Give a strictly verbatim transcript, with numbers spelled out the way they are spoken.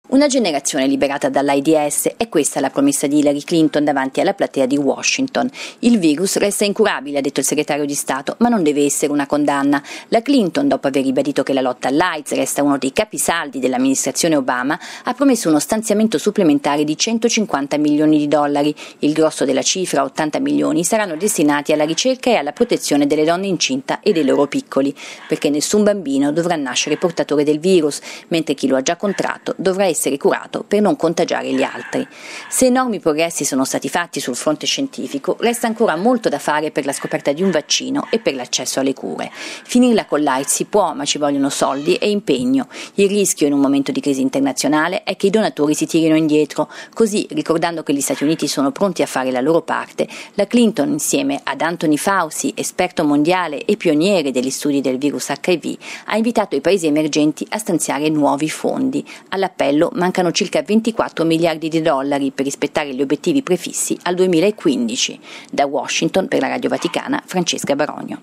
Una generazione liberata dall'AIDS, è questa la promessa di Hillary Clinton davanti alla platea di Washington. Il virus resta incurabile, ha detto il segretario di Stato, ma non deve essere una condanna. La Clinton, dopo aver ribadito che la lotta all'AIDS resta uno dei capisaldi dell'amministrazione Obama, ha promesso uno stanziamento supplementare di centocinquanta milioni di dollari. Il grosso della cifra, ottanta milioni, saranno destinati alla ricerca e alla protezione delle donne incinta e dei loro piccoli, perché nessun bambino dovrà nascere portatore del virus, mentre chi lo ha già contratto dovrà essere essere curato per non contagiare gli altri. Se enormi progressi sono stati fatti sul fronte scientifico, resta ancora molto da fare per la scoperta di un vaccino e per l'accesso alle cure. Finirla con l'AIDS si può, ma ci vogliono soldi e impegno. Il rischio in un momento di crisi internazionale è che i donatori si tirino indietro. Così, ricordando che gli Stati Uniti sono pronti a fare la loro parte, la Clinton, insieme ad Anthony Fauci, esperto mondiale e pioniere degli studi del virus acca i vu, ha invitato i paesi emergenti a stanziare nuovi fondi. All'appello mancano circa ventiquattro miliardi di dollari per rispettare gli obiettivi prefissi al duemilaquindici. Da Washington, per la Radio Vaticana, Francesca Barogno.